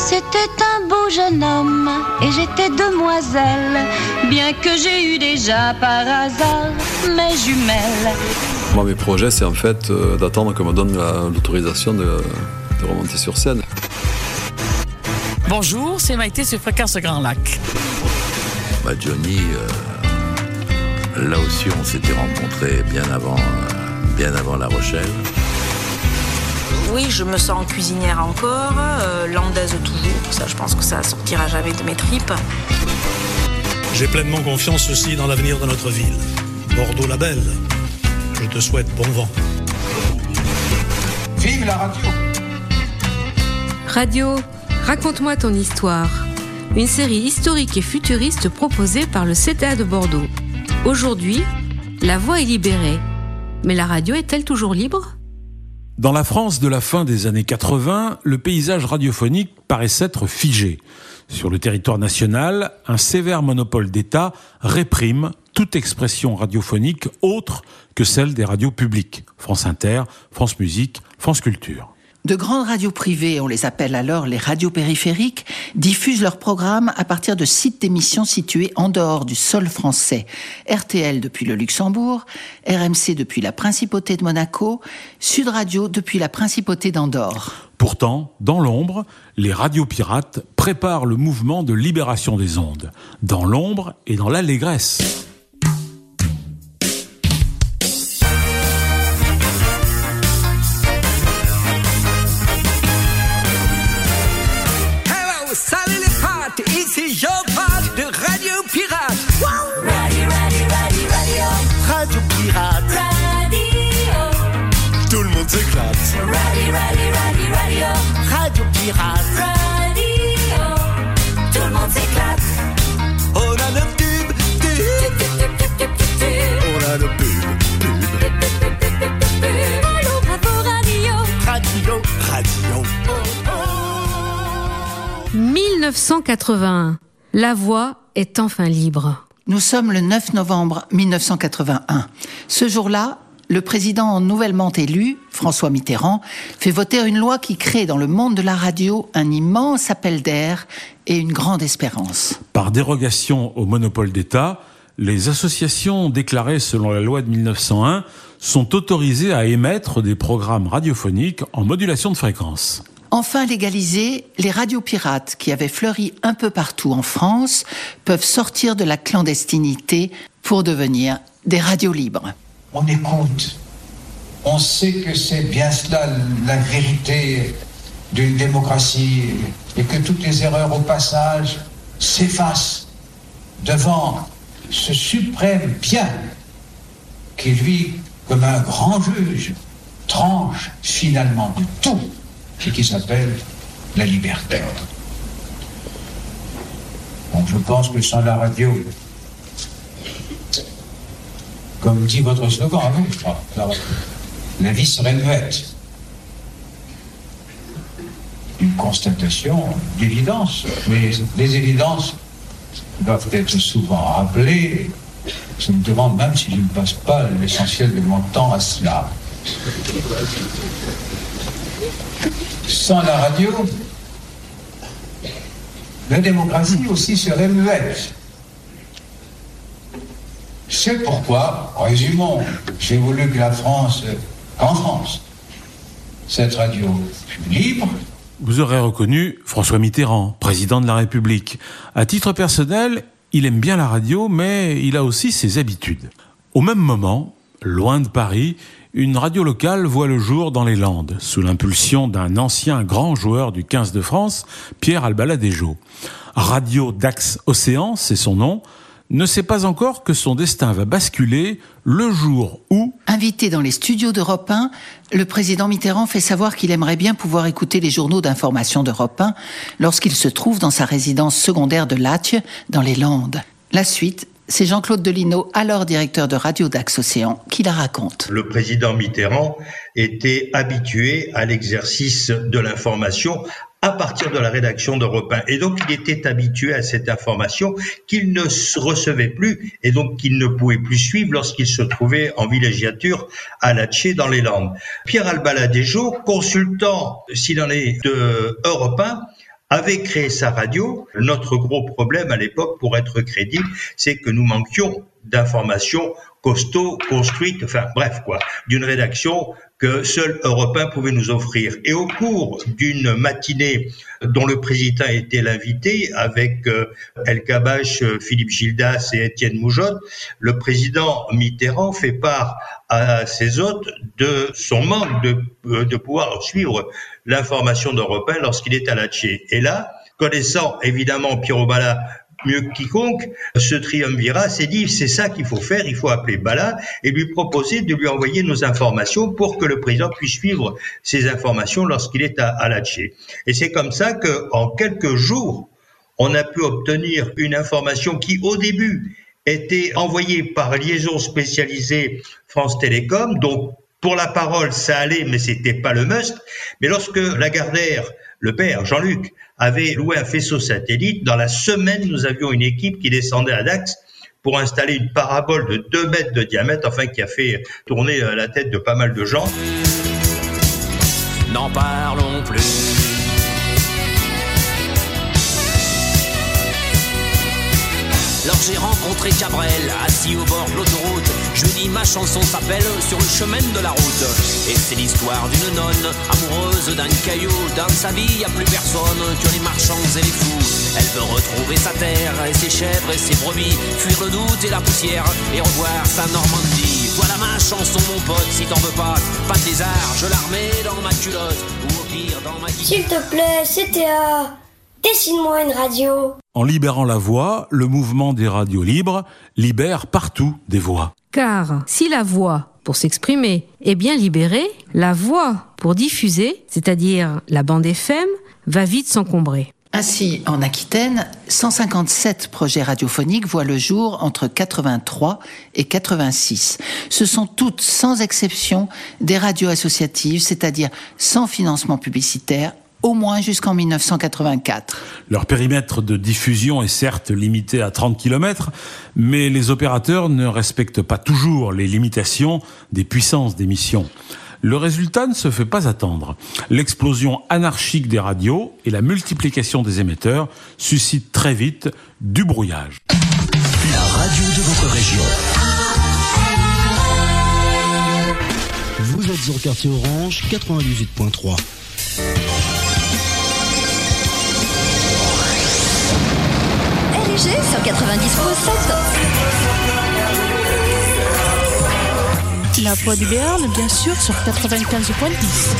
C'était un beau jeune homme et j'étais demoiselle, bien que j'ai eu déjà par hasard mes jumelles. Moi, mes projets, c'est en fait d'attendre qu'on me donne l'autorisation de remonter sur scène. Bonjour, c'est Maïté sur Fréquence Grand Lac. Johnny, là aussi on s'était rencontrés bien avant La Rochelle. Oui, je me sens cuisinière encore, landaise toujours. Ça, je pense que ça sortira jamais de mes tripes. J'ai pleinement confiance aussi dans l'avenir de notre ville. Bordeaux la belle, je te souhaite bon vent. Vive la radio! Radio, raconte-moi ton histoire. Une série historique et futuriste proposée par le CTA de Bordeaux. Aujourd'hui, la voix est libérée. Mais la radio est-elle toujours libre ? Dans la France de la fin des années 80, le paysage radiophonique paraît s'être figé. Sur le territoire national, un sévère monopole d'État réprime toute expression radiophonique autre que celle des radios publiques. France Inter, France Musique, France Culture. De grandes radios privées, on les appelle alors les radios périphériques, diffusent leurs programmes à partir de sites d'émissions situés en dehors du sol français. RTL depuis le Luxembourg, RMC depuis la Principauté de Monaco, Sud Radio depuis la Principauté d'Andorre. Pourtant, dans l'ombre, les radios pirates préparent le mouvement de libération des ondes. Dans l'ombre et dans l'allégresse. Ici Jean Pat de Radio Pirate. Wow. Radio Pirate. Tout le monde s'éclate. Radio Pirate. Tout le monde s'éclate. On a le tube. On a le pub. Allô, bravo Radio. Radio. 1981. La voix est enfin libre. Nous sommes le 9 novembre 1981. Ce jour-là, le président nouvellement élu, François Mitterrand, fait voter une loi qui crée dans le monde de la radio un immense appel d'air et une grande espérance. Par dérogation au monopole d'État, les associations déclarées selon la loi de 1901 sont autorisées à émettre des programmes radiophoniques en modulation de fréquence. Enfin légalisées, les radios pirates qui avaient fleuri un peu partout en France peuvent sortir de la clandestinité pour devenir des radios libres. On écoute, on sait que c'est bien cela la vérité d'une démocratie et que toutes les erreurs au passage s'effacent devant ce suprême bien qui, lui, comme un grand juge, tranche finalement de tout ce qui s'appelle la liberté. Donc je pense que sans la radio, comme dit votre slogan à vous, je crois, la vie serait muette. Une constatation d'évidence, mais les évidences doivent être souvent rappelées. Je me demande même si je ne passe pas l'essentiel de mon temps à cela. Sans la radio, la démocratie aussi serait muette. C'est pourquoi, résumons, j'ai voulu que qu'en France, cette radio fût libre. Vous aurez reconnu François Mitterrand, président de la République. À titre personnel, il aime bien la radio, mais il a aussi ses habitudes. Au même moment, loin de Paris, une radio locale voit le jour dans les Landes, sous l'impulsion d'un ancien grand joueur du 15 de France, Pierre Albaladejo. Radio Dax Océan, c'est son nom, ne sait pas encore que son destin va basculer le jour où... Invité dans les studios d'Europe 1, le président Mitterrand fait savoir qu'il aimerait bien pouvoir écouter les journaux d'information d'Europe 1 lorsqu'il se trouve dans sa résidence secondaire de Lathieu, dans les Landes. La suite, c'est Jean-Claude Delino, alors directeur de Radio Dax Océan, qui la raconte. Le président Mitterrand était habitué à l'exercice de l'information à partir de la rédaction d'Europe 1. Et donc, il était habitué à cette information qu'il ne recevait plus et donc qu'il ne pouvait plus suivre lorsqu'il se trouvait en villégiature à Latché dans les Landes. Pierre Albaladejo, consultant, s'il en est, de Europe 1, avait créé sa radio. Notre gros problème à l'époque, pour être crédible, c'est que nous manquions d'informations costauds, construites, enfin bref quoi, d'une rédaction que seul Europe 1 pouvait nous offrir. Et au cours d'une matinée dont le président était l'invité, avec El Kabache, Philippe Gildas et Étienne Moujotte, le président Mitterrand fait part à ses hôtes de son manque de pouvoir suivre l'information d'Europe 1 lorsqu'il est à Latché. Et là, connaissant évidemment Pierrot Bala mieux que quiconque, ce triumvirat s'est dit, c'est ça qu'il faut faire, il faut appeler Bala et lui proposer de lui envoyer nos informations pour que le président puisse suivre ces informations lorsqu'il est à Latché. Et c'est comme ça qu'en quelques jours, on a pu obtenir une information qui, au début, était envoyée par liaison spécialisée France Télécom, donc pour la parole, ça allait, mais c'était pas le must. Mais lorsque Lagardère, le père, Jean-Luc, avait loué un faisceau satellite, dans la semaine, nous avions une équipe qui descendait à Dax pour installer une parabole de 2 mètres de diamètre, enfin qui a fait tourner la tête de pas mal de gens. N'en parlons plus. Alors j'ai rencontré Cabrel, assis au bord de l'autoroute. Je lui dis ma chanson s'appelle Sur le chemin de la route. Et c'est l'histoire d'une nonne, amoureuse d'un caillou. Dans sa vie y a plus personne que les marchands et les fous. Elle veut retrouver sa terre et ses chèvres et ses brebis, fuir le doute et la poussière et revoir sa Normandie. Voilà ma chanson mon pote, si t'en veux pas de lézard, je la remets dans ma culotte ou au pire dans ma guitare. S'il te plaît, CTA, dessine-moi une radio. En libérant la voix, le mouvement des radios libres libère partout des voix. Car si la voix, pour s'exprimer, est bien libérée, la voix, pour diffuser, c'est-à-dire la bande FM, va vite s'encombrer. Ainsi, en Aquitaine, 157 projets radiophoniques voient le jour entre 83 et 86. Ce sont toutes, sans exception, des radios associatives, c'est-à-dire sans financement publicitaire, au moins jusqu'en 1984. Leur périmètre de diffusion est certes limité à 30 km, mais les opérateurs ne respectent pas toujours les limitations des puissances d'émission. Le résultat ne se fait pas attendre. L'explosion anarchique des radios et la multiplication des émetteurs suscitent très vite du brouillage. La radio de votre région. Vous êtes sur quartier Orange, 98.3. RG sur 90.7. La voix du Béarn, bien sûr, sur 95.10.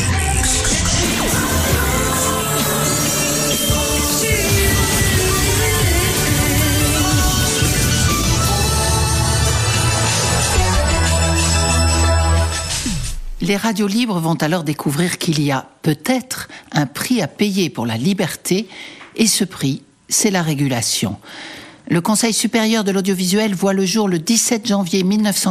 Les radios libres vont alors découvrir qu'il y a peut-être un prix à payer pour la liberté, et ce prix, c'est la régulation. Le Conseil supérieur de l'audiovisuel voit le jour le 17 janvier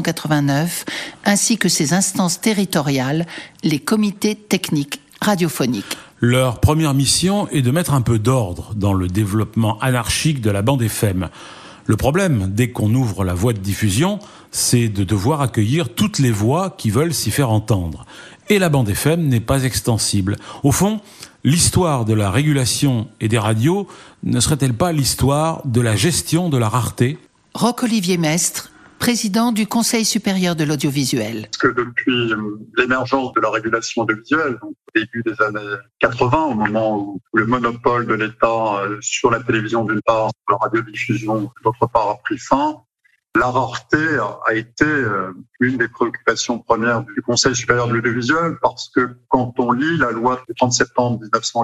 1989, ainsi que ses instances territoriales, les comités techniques radiophoniques. Leur première mission est de mettre un peu d'ordre dans le développement anarchique de la bande FM. Le problème, dès qu'on ouvre la voie de diffusion, c'est de devoir accueillir toutes les voix qui veulent s'y faire entendre. Et la bande FM n'est pas extensible. Au fond, l'histoire de la régulation et des radios ne serait-elle pas l'histoire de la gestion de la rareté ? Roch-Olivier Mestre, président du Conseil supérieur de l'audiovisuel. Parce que depuis l'émergence de la régulation audiovisuelle, donc au début des années 80, au moment où le monopole de l'État sur la télévision d'une part, sur la radiodiffusion d'autre part a pris fin, la rareté a été une des préoccupations premières du Conseil supérieur de l'audiovisuel, parce que quand on lit la loi du 30 septembre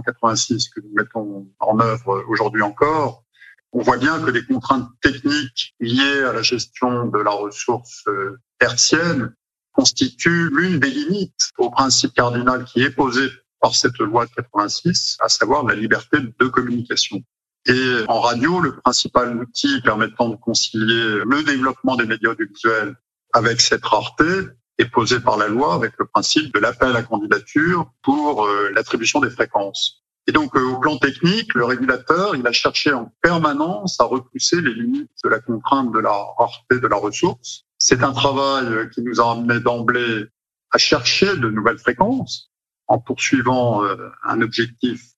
1986 que nous mettons en œuvre aujourd'hui encore, on voit bien que les contraintes techniques liées à la gestion de la ressource hertzienne constituent l'une des limites au principe cardinal qui est posé par cette loi de 86, à savoir la liberté de communication. Et en radio, le principal outil permettant de concilier le développement des médias audiovisuels avec cette rareté est posé par la loi avec le principe de l'appel à candidature pour l'attribution des fréquences. Et donc, au plan technique, le régulateur, il a cherché en permanence à repousser les limites de la contrainte de la rareté de la ressource. C'est un travail qui nous a amené d'emblée à chercher de nouvelles fréquences en poursuivant un objectif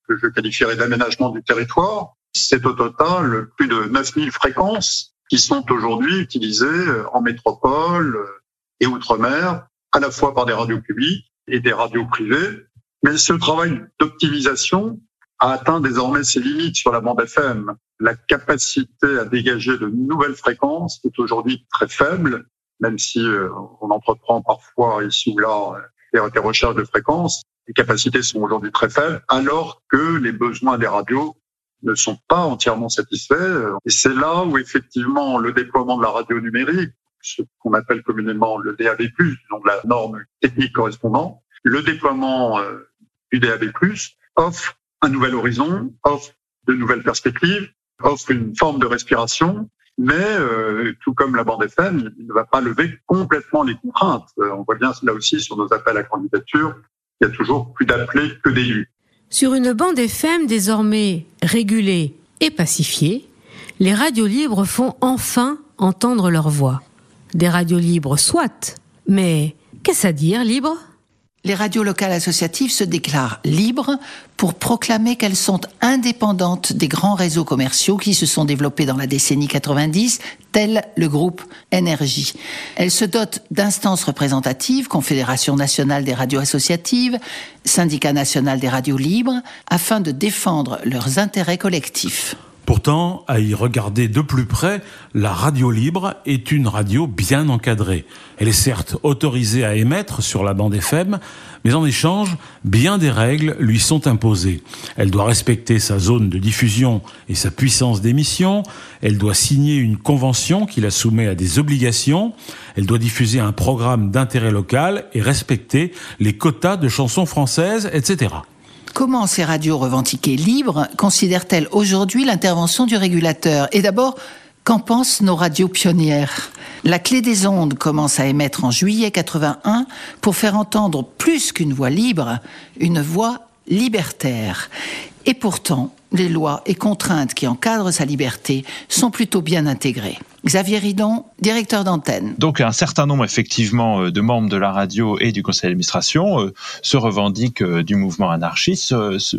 que je qualifierais d'aménagement du territoire. C'est au total plus de 9000 fréquences qui sont aujourd'hui utilisées en métropole et outre-mer, à la fois par des radios publiques et des radios privées. Mais ce travail d'optimisation a atteint désormais ses limites sur la bande FM. La capacité à dégager de nouvelles fréquences est aujourd'hui très faible, même si on entreprend parfois ici ou là des recherches de fréquences. Les capacités sont aujourd'hui très faibles, alors que les besoins des radios ne sont pas entièrement satisfaits. Et c'est là où effectivement le déploiement de la radio numérique, ce qu'on appelle communément le DAB+, donc la norme technique correspondante, le déploiement du DAB+, offre un nouvel horizon, offre de nouvelles perspectives, offre une forme de respiration, mais tout comme la bande FM, il ne va pas lever complètement les contraintes. On voit bien là aussi sur nos appels à candidature, il y a toujours plus d'appelés que d'élus. Sur une bande FM désormais régulée et pacifiée, les radios libres font enfin entendre leur voix. Des radios libres, soit, mais qu'est-ce à dire, libre ? Les radios locales associatives se déclarent libres pour proclamer qu'elles sont indépendantes des grands réseaux commerciaux qui se sont développés dans la décennie 90, tel le groupe Énergie. Elles se dotent d'instances représentatives, Confédération nationale des radios associatives, Syndicat national des radios libres, afin de défendre leurs intérêts collectifs. Pourtant, à y regarder de plus près, la radio libre est une radio bien encadrée. Elle est certes autorisée à émettre sur la bande FM, mais en échange, bien des règles lui sont imposées. Elle doit respecter sa zone de diffusion et sa puissance d'émission. Elle doit signer une convention qui la soumet à des obligations. Elle doit diffuser un programme d'intérêt local et respecter les quotas de chansons françaises, etc. Comment ces radios revendiquées libres considèrent-elles aujourd'hui l'intervention du régulateur ? Et d'abord, qu'en pensent nos radios pionnières ? La Clé des Ondes commence à émettre en juillet 81 pour faire entendre plus qu'une voix libre, une voix libertaire. Et pourtant, les lois et contraintes qui encadrent sa liberté sont plutôt bien intégrées. Xavier Ridon, directeur d'antenne. Donc un certain nombre effectivement de membres de la radio et du conseil d'administration se revendiquent du mouvement anarchiste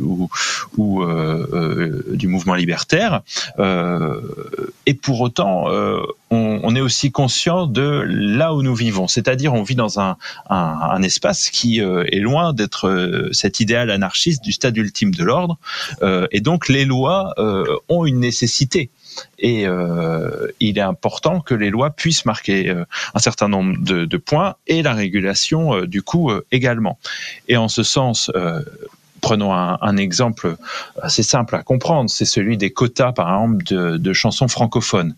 ou du mouvement libertaire. Et pour autant, on est aussi conscient de là où nous vivons. C'est-à-dire on vit dans un espace qui est loin d'être cet idéal anarchiste du stade ultime de l'ordre. Et donc les lois ont une nécessité. Et il est important que les lois puissent marquer un certain nombre de points et la régulation du coup également. Et en ce sens, prenons un exemple assez simple à comprendre, c'est celui des quotas par exemple de chansons francophones.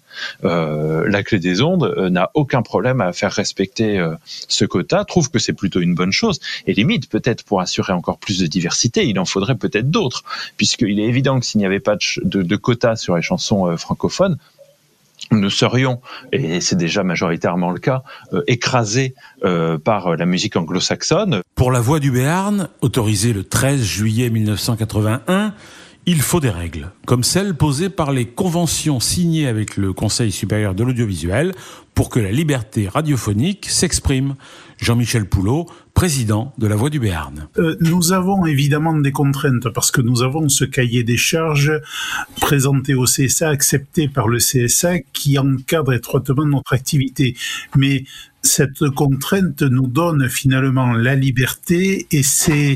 La Clé des Ondes n'a aucun problème à faire respecter ce quota, trouve que c'est plutôt une bonne chose, et limite peut-être pour assurer encore plus de diversité, il en faudrait peut-être d'autres, puisqu'il est évident que s'il n'y avait pas de quotas sur les chansons francophones, nous serions, et c'est déjà majoritairement le cas, écrasés par la musique anglo-saxonne. Pour la Voix du Béarn, autorisée le 13 juillet 1981, il faut des règles, comme celles posées par les conventions signées avec le Conseil supérieur de l'audiovisuel pour que la liberté radiophonique s'exprime. Jean-Michel Poulot, président de la Voix du Béarn. Nous avons évidemment des contraintes parce que nous avons ce cahier des charges présenté au CSA, accepté par le CSA, qui encadre étroitement notre activité. Mais cette contrainte nous donne finalement la liberté et c'est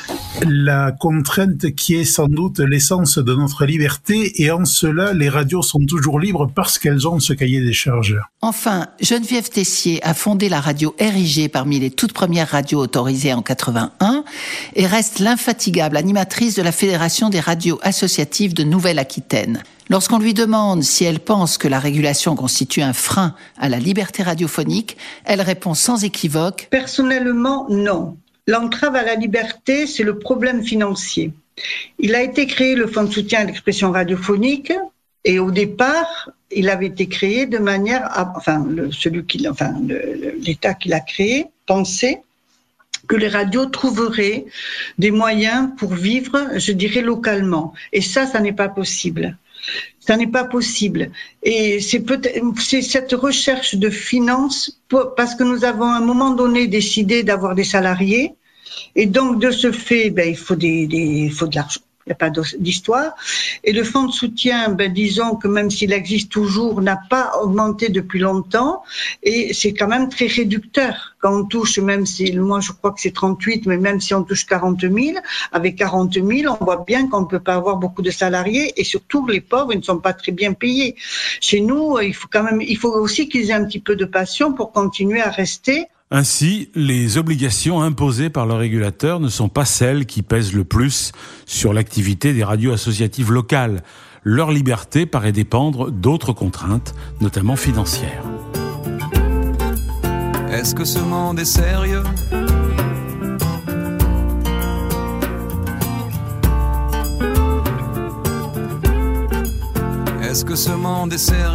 la contrainte qui est sans doute l'essence de notre liberté et en cela, les radios sont toujours libres parce qu'elles ont ce cahier des charges. Enfin, Geneviève Tessier a fondé la radio RIG parmi les toutes premières radios autorisées en 81 et reste l'infatigable animatrice de la Fédération des radios associatives de Nouvelle-Aquitaine. Lorsqu'on lui demande si elle pense que la régulation constitue un frein à la liberté radiophonique, elle répond sans équivoque : personnellement, non. L'entrave à la liberté, c'est le problème financier. Il a été créé le Fonds de soutien à l'expression radiophonique et au départ, il avait été créé de manière à, l'État qui l'a créé pensait que les radios trouveraient des moyens pour vivre, je dirais, localement. Et ça n'est pas possible. Ça n'est pas possible. Et c'est cette recherche de finances, parce que nous avons à un moment donné décidé d'avoir des salariés, et donc de ce fait, il faut de l'argent. il n'y a pas d'histoire. Et le fonds de soutien, disons que même s'il existe toujours, n'a pas augmenté depuis longtemps, et c'est quand même très réducteur. Quand on touche, même si, moi je crois que c'est 38, mais même si on touche 40 000, avec 40 000, on voit bien qu'on ne peut pas avoir beaucoup de salariés, et surtout les pauvres, ils ne sont pas très bien payés. Chez nous, il faut aussi qu'ils aient un petit peu de passion pour continuer à rester. Ainsi, les obligations imposées par le régulateur ne sont pas celles qui pèsent le plus sur l'activité des radios associatives locales. Leur liberté paraît dépendre d'autres contraintes, notamment financières. Est-ce que ce monde est sérieux ? Est-ce que ce monde est sérieux ?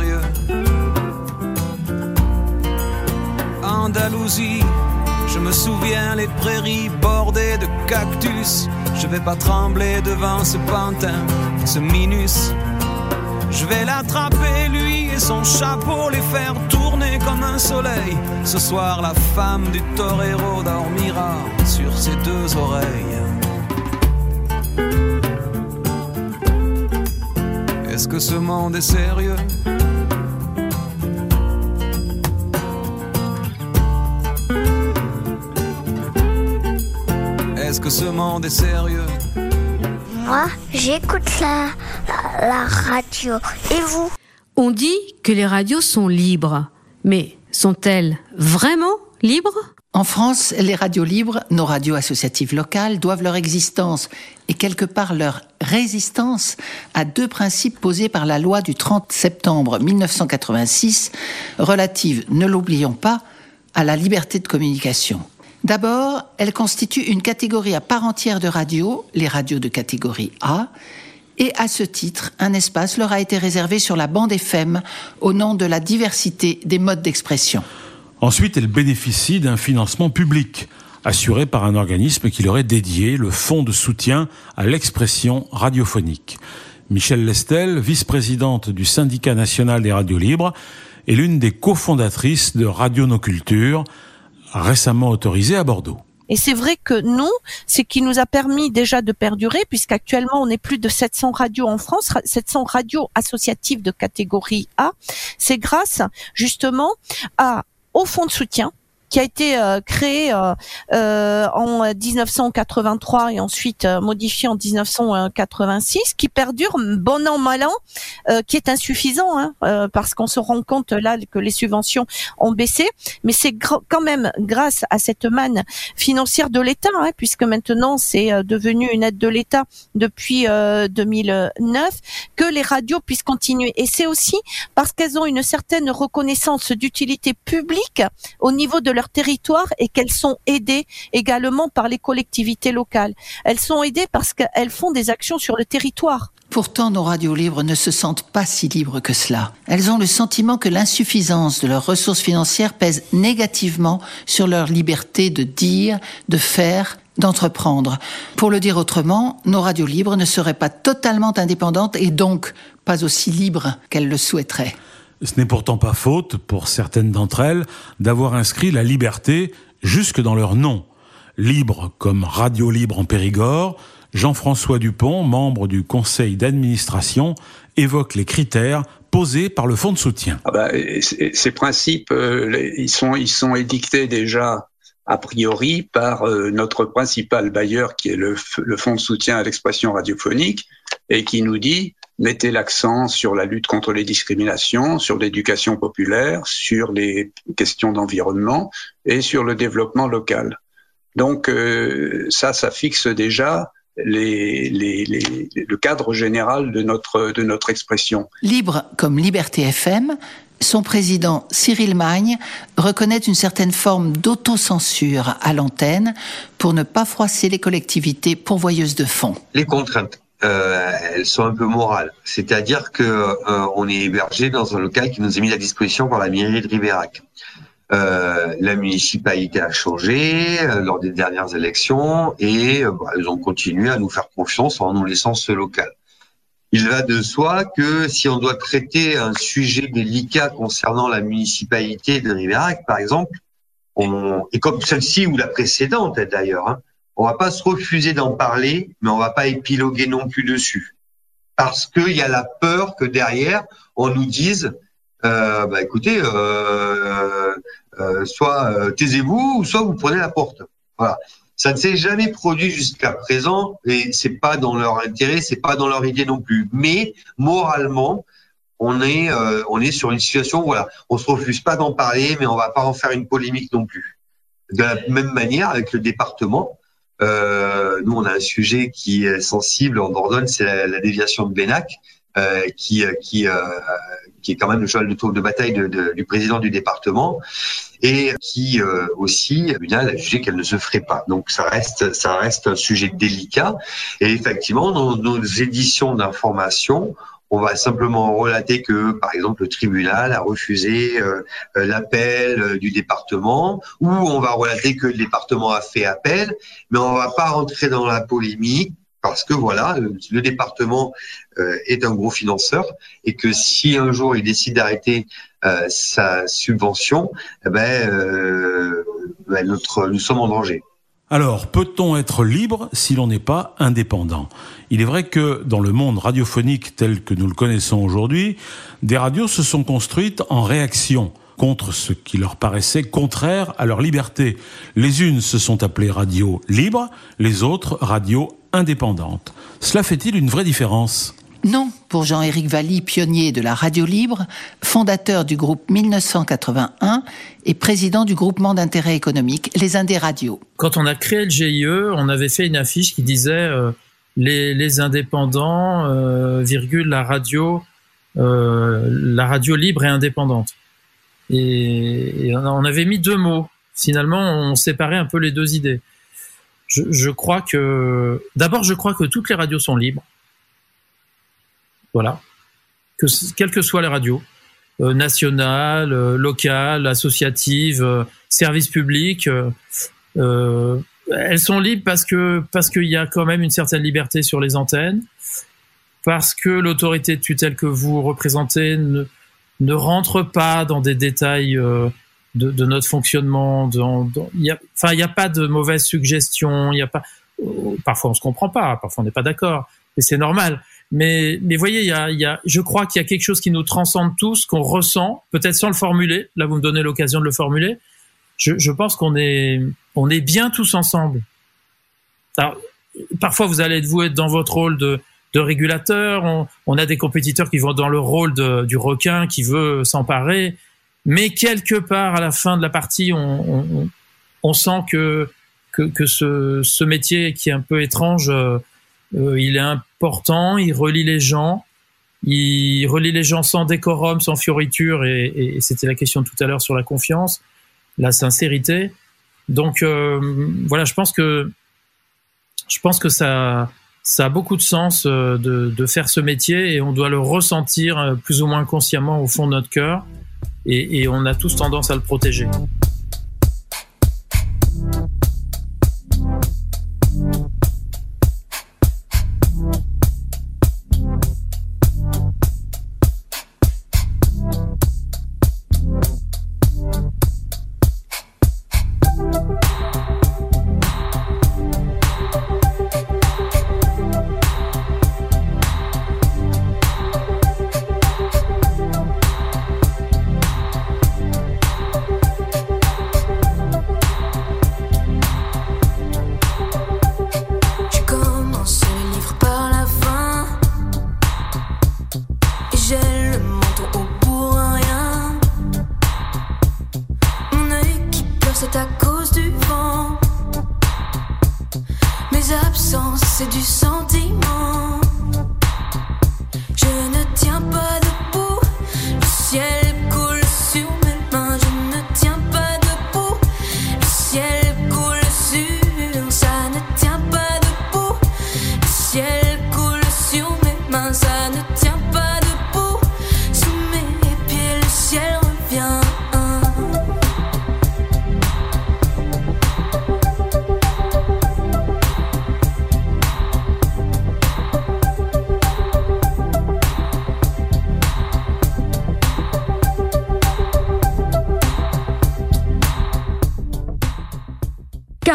Andalousie, je me souviens les prairies bordées de cactus. Je vais pas trembler devant ce pantin, ce minus. Je vais l'attraper lui et son chapeau, les faire tourner comme un soleil. Ce soir la femme du torero dormira sur ses deux oreilles. Est-ce que ce monde est sérieux ? Est-ce que ce monde est sérieux ? Moi, j'écoute la radio. Et vous ? On dit que les radios sont libres. Mais sont-elles vraiment libres ? En France, les radios libres, nos radios associatives locales, doivent leur existence et quelque part leur résistance à deux principes posés par la loi du 30 septembre 1986, relative, ne l'oublions pas, à la liberté de communication. D'abord, elles constituent une catégorie à part entière de radios, les radios de catégorie A, et à ce titre, un espace leur a été réservé sur la bande FM au nom de la diversité des modes d'expression. Ensuite, elles bénéficient d'un financement public, assuré par un organisme qui leur est dédié, le Fonds de soutien à l'expression radiophonique. Michèle Lestel, vice-présidente du syndicat national des radios libres, est l'une des cofondatrices de Radio Nos Cultures, récemment autorisée à Bordeaux. Et c'est vrai que nous, ce qui nous a permis déjà de perdurer, puisqu'actuellement on est plus de 700 radios en France, 700 radios associatives de catégorie A, c'est grâce justement au fonds de soutien qui a été créé en 1983 et ensuite modifié en 1986, qui perdure bon an mal an, qui est insuffisant, parce qu'on se rend compte là que les subventions ont baissé, mais c'est quand même grâce à cette manne financière de l'État, puisque maintenant c'est devenu une aide de l'État depuis 2009, que les radios puissent continuer. Et c'est aussi parce qu'elles ont une certaine reconnaissance d'utilité publique au niveau de leur territoire et qu'elles sont aidées également par les collectivités locales. Elles sont aidées parce qu'elles font des actions sur le territoire. Pourtant, nos radios libres ne se sentent pas si libres que cela. Elles ont le sentiment que l'insuffisance de leurs ressources financières pèse négativement sur leur liberté de dire, de faire, d'entreprendre. Pour le dire autrement, nos radios libres ne seraient pas totalement indépendantes et donc pas aussi libres qu'elles le souhaiteraient. Ce n'est pourtant pas faute, pour certaines d'entre elles, d'avoir inscrit la liberté jusque dans leur nom. Libre comme Radio Libre en Périgord, Jean-François Dupont, membre du conseil d'administration, évoque les critères posés par le fonds de soutien. Ces principes, ils sont édictés déjà a priori par notre principal bailleur, qui est le fonds de soutien à l'expression radiophonique, et qui nous dit: mettez l'accent sur la lutte contre les discriminations, sur l'éducation populaire, sur les questions d'environnement et sur le développement local. Donc ça fixe déjà le cadre général de notre expression. Libre comme Liberté FM, son président Cyril Magne reconnaît une certaine forme d'autocensure à l'antenne pour ne pas froisser les collectivités pourvoyeuses de fonds. Les contraintes. Elles sont un peu morales. C'est-à-dire que on est hébergé dans un local qui nous est mis à disposition par la mairie de Ribérac. La municipalité a changé lors des dernières élections et ils ont continué à nous faire confiance en nous laissant ce local. Il va de soi que si on doit traiter un sujet délicat concernant la municipalité de Ribérac, par exemple, et comme celle-ci ou la précédente d'ailleurs, on va pas se refuser d'en parler, mais on va pas épiloguer non plus dessus. Parce qu'il y a la peur que derrière, on nous dise, écoutez, soit taisez-vous, ou soit vous prenez la porte. Voilà. Ça ne s'est jamais produit jusqu'à présent, et c'est pas dans leur intérêt, c'est pas dans leur idée non plus. Mais, moralement, on est sur une situation, voilà, on se refuse pas d'en parler, mais on va pas en faire une polémique non plus. De la même manière, avec le département, nous, on a un sujet qui est sensible en Dordogne, c'est la déviation de Bénac, qui est quand même le cheval de tour de bataille du président du département, et qui aussi, le tribunal a jugé qu'elle ne se ferait pas. Donc ça reste un sujet délicat. Et effectivement, dans nos éditions d'information, on va simplement relater que, par exemple, le tribunal a refusé l'appel du département, ou on va relater que le département a fait appel, mais on va pas rentrer dans la polémique parce que voilà, le département est un gros financeur et que si un jour il décide d'arrêter sa subvention, nous sommes en danger. Alors, peut-on être libre si l'on n'est pas indépendant ? Il est vrai que dans le monde radiophonique tel que nous le connaissons aujourd'hui, des radios se sont construites en réaction contre ce qui leur paraissait contraire à leur liberté. Les unes se sont appelées radios libres, les autres radios indépendantes. Cela fait-il une vraie différence ? Non, pour Jean-Éric Valli, pionnier de la radio libre, fondateur du groupe 1981 et président du groupement d'intérêt économique Les Indés Radios. Quand on a créé le GIE, on avait fait une affiche qui disait les indépendants, la radio libre et indépendante. Et on avait mis 2 mots. Finalement, on séparait un peu les 2 idées. Je crois que toutes les radios sont libres. Voilà. Quelles que soient les radios, nationales, locales, associatives, services publics, elles sont libres parce qu'il y a quand même une certaine liberté sur les antennes, parce que l'autorité de tutelle que vous représentez ne rentre pas dans des détails de notre fonctionnement. Il y a pas de mauvaise suggestion. Il y a pas. Parfois on se comprend pas, parfois on n'est pas d'accord, et c'est normal. Mais voyez, je crois qu'il y a quelque chose qui nous transcende tous, qu'on ressent, peut-être sans le formuler. Là, vous me donnez l'occasion de le formuler. Je pense qu'on est bien tous ensemble. Alors, parfois, vous allez être dans votre rôle de régulateur. On a des compétiteurs qui vont dans le rôle du requin qui veut s'emparer. Mais quelque part, à la fin de la partie, on sent que ce métier qui est un peu étrange, il est important, il relie les gens sans décorum, sans fioriture, et c'était la question tout à l'heure sur la confiance, la sincérité. Donc voilà, je pense que ça a beaucoup de sens de faire ce métier, et on doit le ressentir plus ou moins consciemment au fond de notre cœur, et on a tous tendance à le protéger.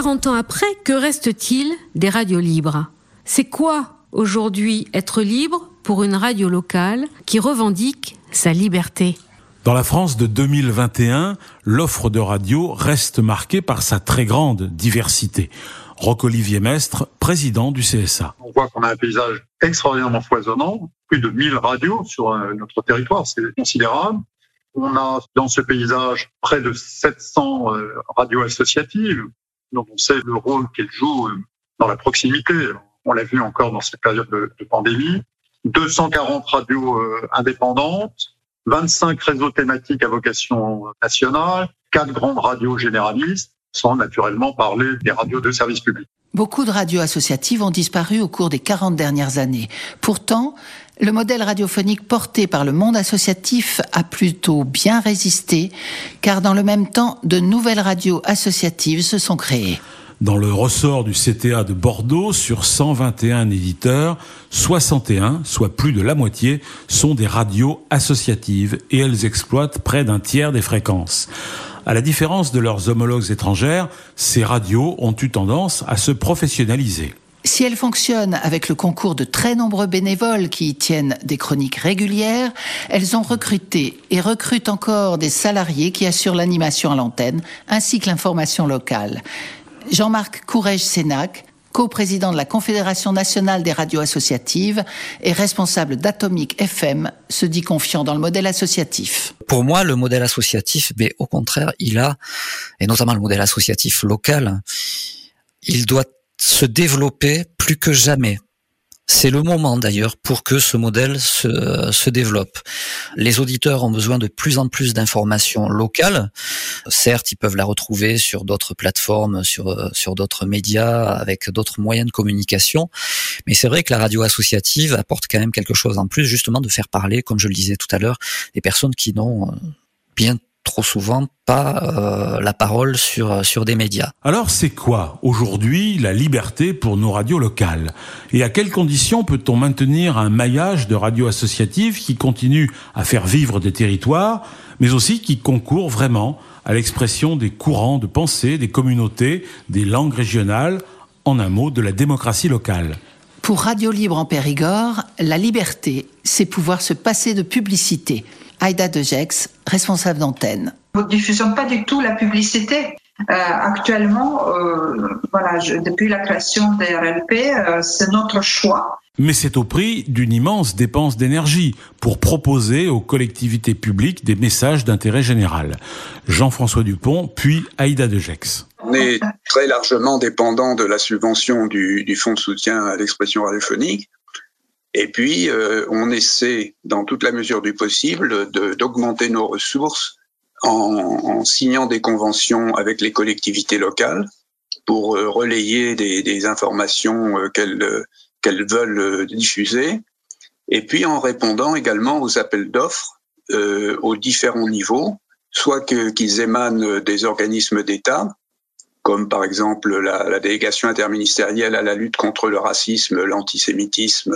40 ans après, que reste-t-il des radios libres ? C'est quoi aujourd'hui être libre pour une radio locale qui revendique sa liberté ? Dans la France de 2021, l'offre de radio reste marquée par sa très grande diversité. Roch-Olivier Mestre, président du CSA. On voit qu'on a un paysage extraordinairement foisonnant, plus de 1000 radios sur notre territoire, c'est considérable. On a dans ce paysage près de 700 radios associatives, dont on sait le rôle qu'elles jouent dans la proximité. On l'a vu encore dans cette période de pandémie. 240 radios indépendantes, 25 réseaux thématiques à vocation nationale, 4 grandes radios généralistes, sans naturellement parler des radios de service public. Beaucoup de radios associatives ont disparu au cours des 40 dernières années. Pourtant, le modèle radiophonique porté par le monde associatif a plutôt bien résisté, car dans le même temps, de nouvelles radios associatives se sont créées. Dans le ressort du CTA de Bordeaux, sur 121 éditeurs, 61, soit plus de la moitié, sont des radios associatives et elles exploitent près d'un tiers des fréquences. À la différence de leurs homologues étrangères, ces radios ont eu tendance à se professionnaliser. Si elles fonctionnent avec le concours de très nombreux bénévoles qui y tiennent des chroniques régulières, elles ont recruté et recrutent encore des salariés qui assurent l'animation à l'antenne ainsi que l'information locale. Jean-Marc Courrèges-Sénac, co-président de la Confédération nationale des radios associatives et responsable d'Atomic FM, se dit confiant dans le modèle associatif. Pour moi, le modèle associatif, mais au contraire, et notamment le modèle associatif local, il doit se développer plus que jamais. C'est le moment d'ailleurs pour que ce modèle se développe. Les auditeurs ont besoin de plus en plus d'informations locales. Certes, ils peuvent la retrouver sur d'autres plateformes, sur d'autres médias, avec d'autres moyens de communication. Mais c'est vrai que la radio associative apporte quand même quelque chose en plus, justement de faire parler, comme je le disais tout à l'heure, des personnes qui n'ont bien trop souvent pas la parole sur des médias. Alors c'est quoi aujourd'hui la liberté pour nos radios locales ? Et à quelles conditions peut-on maintenir un maillage de radios associatives qui continuent à faire vivre des territoires, mais aussi qui concourent vraiment à l'expression des courants de pensée, des communautés, des langues régionales, en un mot, de la démocratie locale ? Pour Radio Libre en Périgord, la liberté, c'est pouvoir se passer de publicité. Aïda de Gex, responsable d'antenne. Nous ne diffusons pas du tout la publicité. Actuellement, depuis la création des RLP, c'est notre choix. Mais c'est au prix d'une immense dépense d'énergie pour proposer aux collectivités publiques des messages d'intérêt général. Jean-François Dupont, puis Aïda de Gex. On est très largement dépendant de la subvention du Fonds de soutien à l'expression radiophonique. Et puis, on essaie, dans toute la mesure du possible, d'augmenter nos ressources en signant des conventions avec les collectivités locales pour relayer des informations qu'elles veulent diffuser. Et puis, en répondant également aux appels d'offres aux différents niveaux, soit qu'ils émanent des organismes d'État, comme par exemple la délégation interministérielle à la lutte contre le racisme, l'antisémitisme,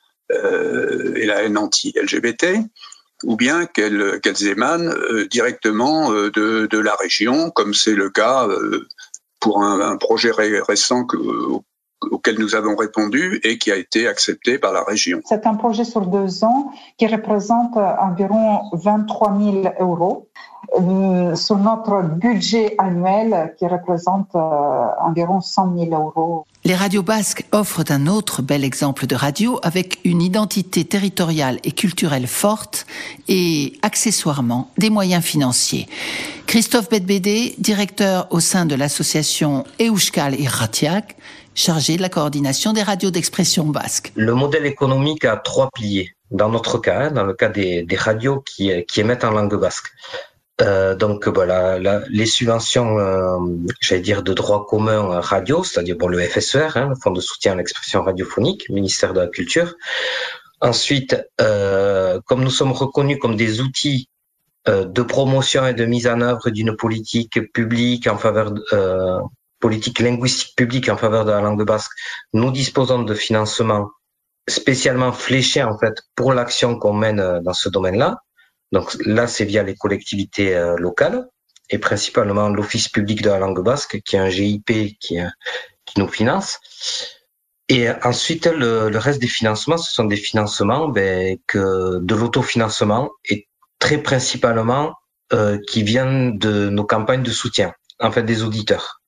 et la haine anti-LGBT, ou bien qu'elles émanent directement de la région, comme c'est le cas pour un projet récent auquel nous avons répondu et qui a été accepté par la région. C'est un projet sur 2 ans qui représente environ 23 000 € sur notre budget annuel qui représente environ 100 000 €. Les radios basques offrent un autre bel exemple de radio avec une identité territoriale et culturelle forte et, accessoirement, des moyens financiers. Christophe Bedbédé, directeur au sein de l'association Euskal Irratiak, chargé de la coordination des radios d'expression basque. Le modèle économique a 3 piliers. Dans notre cas, dans le cas des radios qui émettent en langue basque. Donc voilà, les subventions, de droit commun radio, c'est-à-dire le FSER, le Fonds de soutien à l'expression radiophonique, ministère de la Culture. Ensuite, comme nous sommes reconnus comme des outils de promotion et de mise en œuvre d'une politique publique en faveur politique linguistique publique en faveur de la langue basque, nous disposons de financements spécialement fléchés en fait pour l'action qu'on mène dans ce domaine-là. Donc là, c'est via les collectivités locales. et principalement l'Office public de la langue basque, qui est un GIP qui nous finance. Et ensuite, le reste des financements, ce sont des financements de l'autofinancement et très principalement qui viennent de nos campagnes de soutien, en fait des auditeurs.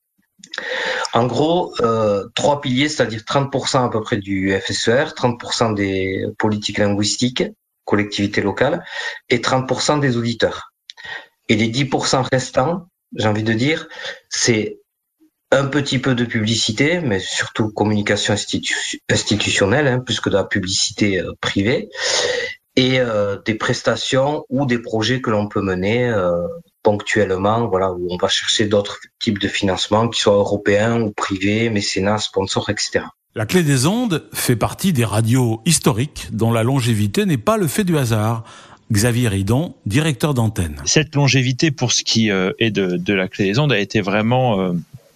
En gros, 3 piliers, c'est-à-dire 30% à peu près du FSER, 30% des politiques linguistiques, collectivités locales, et 30% des auditeurs. Et les 10% restants, j'ai envie de dire, c'est un petit peu de publicité, mais surtout communication institutionnelle, plus que de la publicité privée, et des prestations ou des projets que l'on peut mener ponctuellement, où on va chercher d'autres types de financement, qu'ils soient européens ou privés, mécénat, sponsors, etc. La Clé des Ondes fait partie des radios historiques dont la longévité n'est pas le fait du hasard. Xavier Ridon, directeur d'antenne. Cette longévité, pour ce qui est de la Clé des Ondes, a été vraiment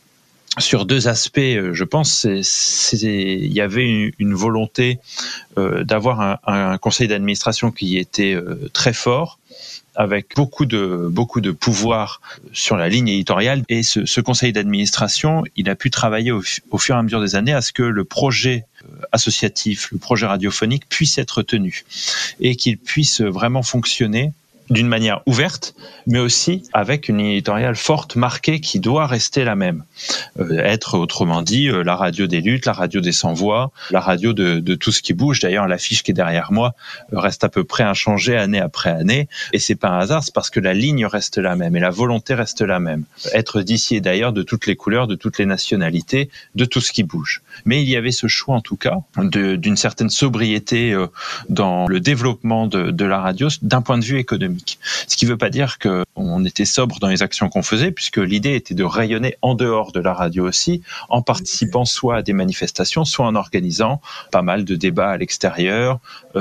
sur 2 aspects, je pense. Il y avait une volonté d'avoir un conseil d'administration qui était très fort, avec beaucoup de pouvoir sur la ligne éditoriale. Et ce conseil d'administration, il a pu travailler au fur et à mesure des années à ce que le projet associatif, le projet radiophonique puisse être tenu et qu'il puisse vraiment fonctionner d'une manière ouverte, mais aussi avec une ligne éditoriale forte, marquée, qui doit rester la même. Être, autrement dit, la radio des luttes, la radio des sans-voix, la radio de tout ce qui bouge. D'ailleurs, l'affiche qui est derrière moi reste à peu près inchangée année après année. Et c'est pas un hasard, c'est parce que la ligne reste la même et la volonté reste la même. Être d'ici et d'ailleurs, de toutes les couleurs, de toutes les nationalités, de tout ce qui bouge. Mais il y avait ce choix, en tout cas, d'une certaine sobriété dans le développement de la radio d'un point de vue économique. Ce qui ne veut pas dire qu'on était sobre dans les actions qu'on faisait, puisque l'idée était de rayonner en dehors de la radio aussi, en participant soit à des manifestations, soit en organisant pas mal de débats à l'extérieur,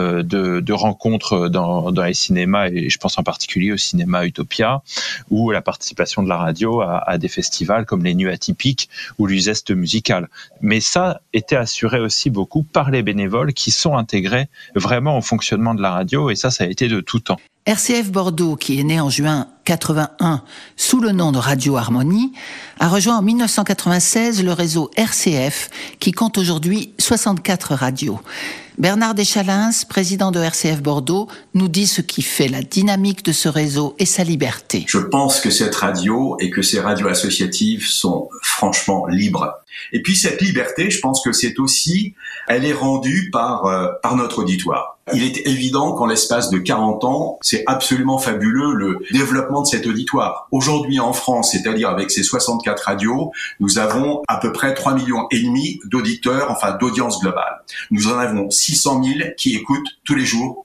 de rencontres dans les cinémas, et je pense en particulier au cinéma Utopia, ou la participation de la radio à des festivals comme les Nuits Atypiques ou l'Uzeste musical. Mais ça était assuré aussi beaucoup par les bénévoles qui sont intégrés vraiment au fonctionnement de la radio, et ça a été de tout temps. RCF Bordeaux, qui est né en juin 81 sous le nom de Radio Harmonie, a rejoint en 1996 le réseau RCF, qui compte aujourd'hui 64 radios. Bernard Deschalins, président de RCF Bordeaux, nous dit ce qui fait la dynamique de ce réseau et sa liberté. Je pense que cette radio et que ces radios associatives sont franchement libres. Et puis cette liberté, je pense que elle est rendue par notre auditoire. Il est évident qu'en l'espace de 40 ans, c'est absolument fabuleux le développement de cet auditoire. Aujourd'hui en France, c'est-à-dire avec ces 64 radios, nous avons à peu près 3,5 millions d'auditeurs, d'audience globale. Nous en avons 600 000 qui écoutent tous les jours.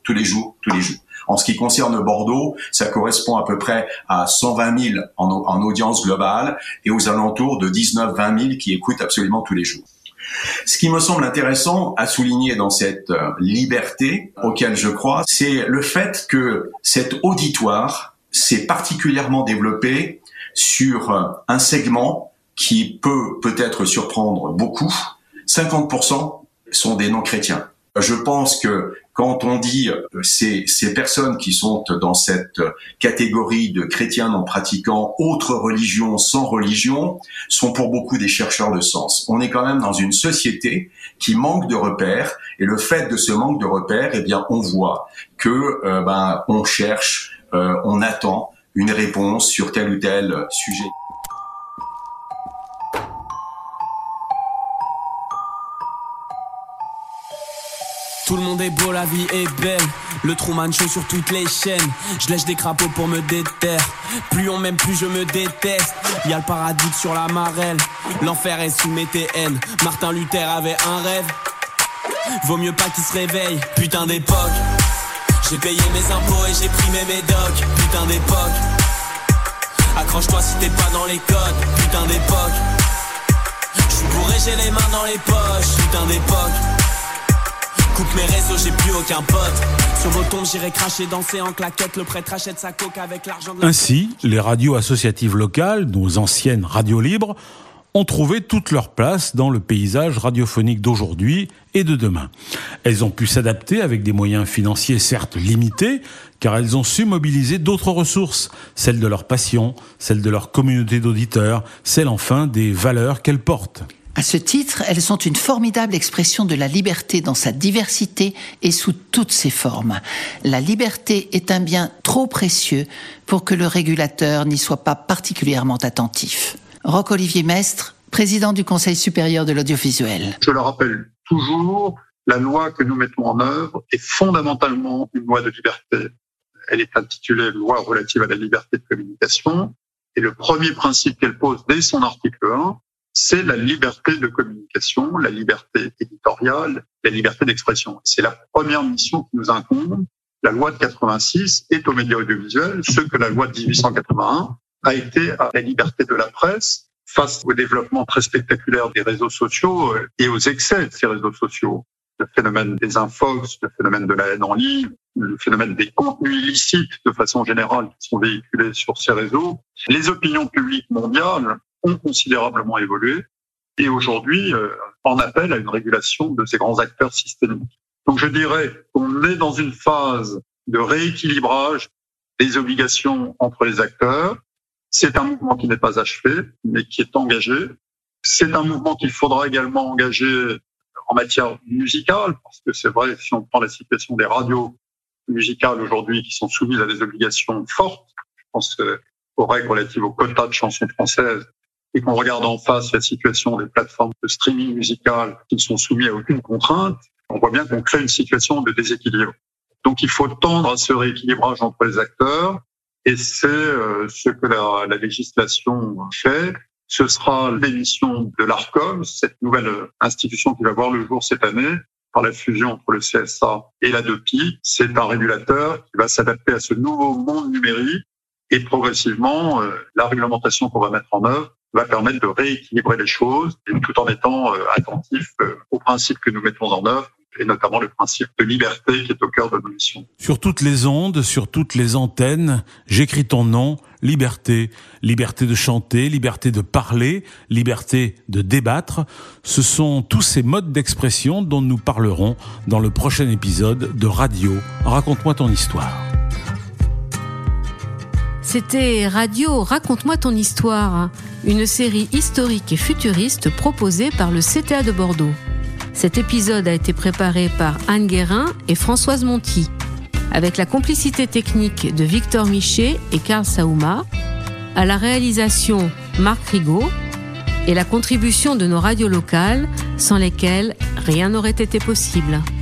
En ce qui concerne Bordeaux, ça correspond à peu près à 120 000 en audience globale et aux alentours de 19-20 000 qui écoutent absolument tous les jours. Ce qui me semble intéressant à souligner dans cette liberté auquelle je crois, c'est le fait que cet auditoire s'est particulièrement développé sur un segment qui peut-être surprendre beaucoup. 50% sont des non-chrétiens. Je pense que quand on dit ces personnes qui sont dans cette catégorie de chrétiens non pratiquants, autres religions, sans religion, sont pour beaucoup des chercheurs de sens. On est quand même dans une société qui manque de repères, et le fait de ce manque de repères, on voit que on cherche, on attend une réponse sur tel ou tel sujet. Tout le monde est beau, la vie est belle. Le Truman Show sur toutes les chaînes. Je lèche des crapauds pour me déterre. Plus on m'aime, plus je me déteste. Y'a le paradis sur la marelle. L'enfer est sous mes TN. Martin Luther avait un rêve. Vaut mieux pas qu'il se réveille. Putain d'époque. J'ai payé mes impôts et j'ai pris mes médocs. Putain d'époque. Accroche-toi si t'es pas dans les codes. Putain d'époque. J'suis bourré, j'ai les mains dans les poches. Putain d'époque. Coupe mes réseaux, j'ai plus aucun pote. Sur vos tombes, j'irai cracher, danser en claquette. Le prêtre achète sa coke avec l'argent de la... Ainsi, les radios associatives locales, nos anciennes radios libres, ont trouvé toute leur place dans le paysage radiophonique d'aujourd'hui et de demain. Elles ont pu s'adapter avec des moyens financiers certes limités, car elles ont su mobiliser d'autres ressources, celles de leur passion, celles de leur communauté d'auditeurs, celles enfin des valeurs qu'elles portent. À ce titre, elles sont une formidable expression de la liberté dans sa diversité et sous toutes ses formes. La liberté est un bien trop précieux pour que le régulateur n'y soit pas particulièrement attentif. Roch-Olivier Mestre, président du Conseil supérieur de l'audiovisuel. Je le rappelle toujours, la loi que nous mettons en œuvre est fondamentalement une loi de liberté. Elle est intitulée Loi relative à la liberté de communication. Et le premier principe qu'elle pose dès son article 1, c'est la liberté de communication, la liberté éditoriale, la liberté d'expression. C'est la première mission qui nous incombe. La loi de 86 est aux médias audiovisuels, ce que la loi de 1881 a été à la liberté de la presse face au développement très spectaculaire des réseaux sociaux et aux excès de ces réseaux sociaux. Le phénomène des infox, le phénomène de la haine en ligne, le phénomène des contenus illicites de façon générale qui sont véhiculés sur ces réseaux. Les opinions publiques mondiales ont considérablement évolué et aujourd'hui en appelle à une régulation de ces grands acteurs systémiques. Donc je dirais qu'on est dans une phase de rééquilibrage des obligations entre les acteurs. C'est un mouvement qui n'est pas achevé, mais qui est engagé. C'est un mouvement qu'il faudra également engager en matière musicale, parce que c'est vrai, si on prend la situation des radios musicales aujourd'hui qui sont soumises à des obligations fortes, je pense aux règles relatives aux quotas de chansons françaises, et qu'on regarde en face la situation des plateformes de streaming musical qui ne sont soumises à aucune contrainte, on voit bien qu'on crée une situation de déséquilibre. Donc il faut tendre à ce rééquilibrage entre les acteurs, et c'est ce que la législation fait. Ce sera l'émission de l'ARCOM, cette nouvelle institution qui va voir le jour cette année, par la fusion entre le CSA et l'ADOPI. C'est un régulateur qui va s'adapter à ce nouveau monde numérique, et progressivement, la réglementation qu'on va mettre en œuvre va permettre de rééquilibrer les choses, tout en étant attentif aux principes que nous mettons en œuvre, et notamment le principe de liberté qui est au cœur de nos missions. Sur toutes les ondes, sur toutes les antennes, j'écris ton nom, liberté. Liberté de chanter, liberté de parler, liberté de débattre. Ce sont tous ces modes d'expression dont nous parlerons dans le prochain épisode de Radio. Raconte-moi ton histoire. C'était Radio Raconte-moi ton histoire, une série historique et futuriste proposée par le CTA de Bordeaux. Cet épisode a été préparé par Anne Guérin et Françoise Monti, avec la complicité technique de Victor Michet et Karl Saouma, à la réalisation Marc Rigaud et la contribution de nos radios locales sans lesquelles rien n'aurait été possible.